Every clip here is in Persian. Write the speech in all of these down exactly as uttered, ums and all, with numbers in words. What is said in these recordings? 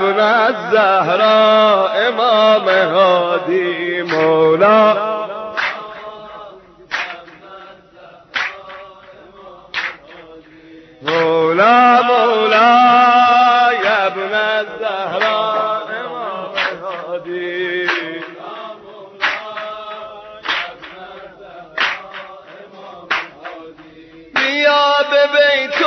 ابن الزهرا امام هادی مولا مولا مولا یا ابن الزهرا امام هادی بیا به بیت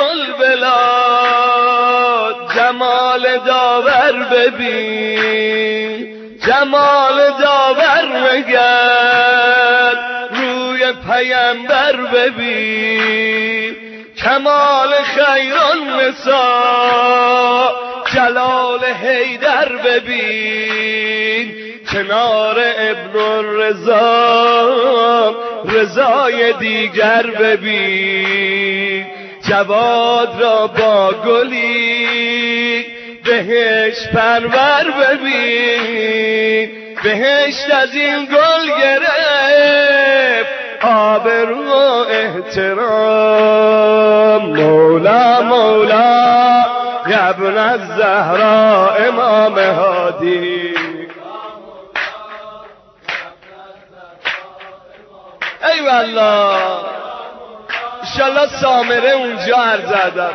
البلاد جمال داور ببین جمال داور مگر روی پیمبر ببین کمال خیران نسا جلال حیدر ببین کنار ابن الرضا رضای دیگر ببین جواد را با گلی بهشت پرور ببین بهشت از این گل گرفت آبرو و احترام مولا مولا یا ابن الزهرا امام هادی ای والله انشالله سامره اونجا عرض ادب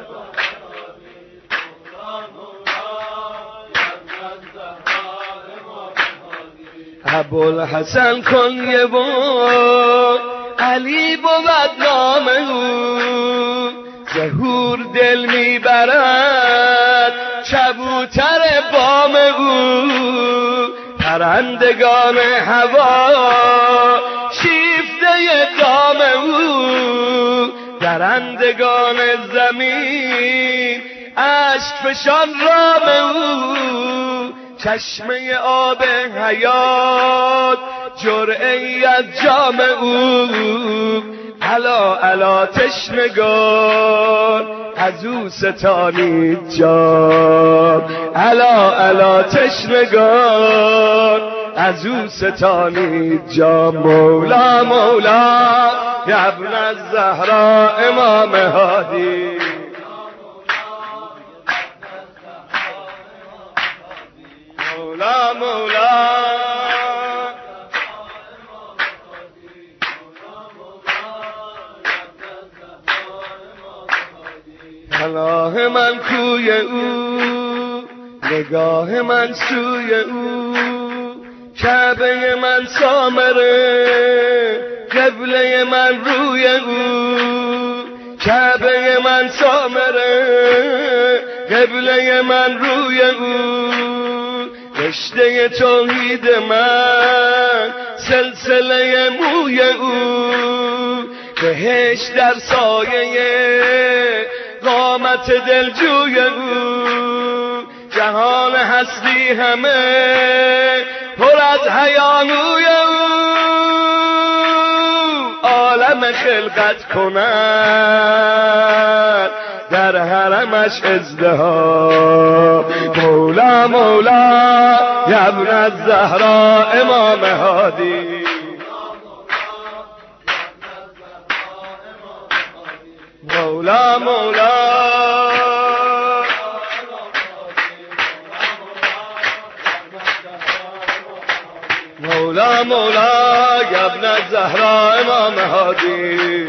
ابوالحسن کنیه بود علی بود نام او ظهور دل میبرد کبوتر بام او پرندگان هوا شیفته دام او درندگان زمین اشک فشان رام او چشمه آب حیات جرعه‌ای از جام او علا علا تشنگان از او ستانید جام علا علا تشنگان از او ستانید جام مولا مولا یا ابن الزهرا امام هادی مولا مولا پناه من کوی او نگاه من سوی او کعبه من سامره قبله من روی او کعبه من سامره قبله من روی او رشته توحید من سلسله موی او بهشت در سایه قامت دلجوی او جهان هستی همه پر از حیانوی او عالم خلقت کند در حرمش ازدهام مولا مولا یا ابن الزهرا امام هادی مولا مولا مولا مولا یا ابن الزهرا امام هادی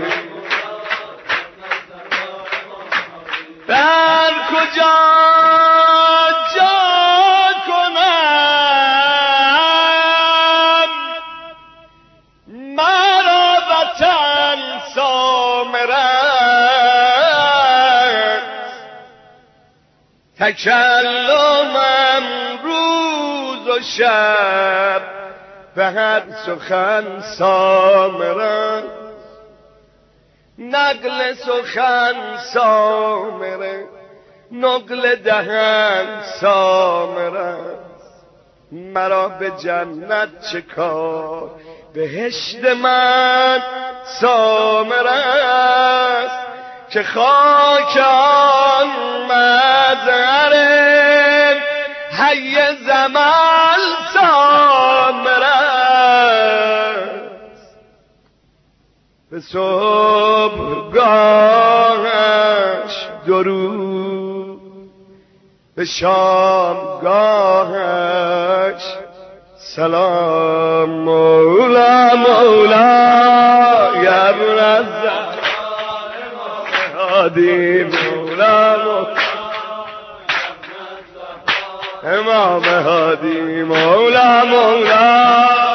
در کجا جا کنم مرا وطن سامرد تکلمم روز و شب به هر سخن سامرد نقل سخن سامره نقل دهن سامره مرا به جنت چه کار بهشت من سامره است که خاک آن مظهر حی زمال سامره به صبحگاهش درود به شامگاهش سلام مولا مولا یا منزل هادی مولا امام هادی مولا مولا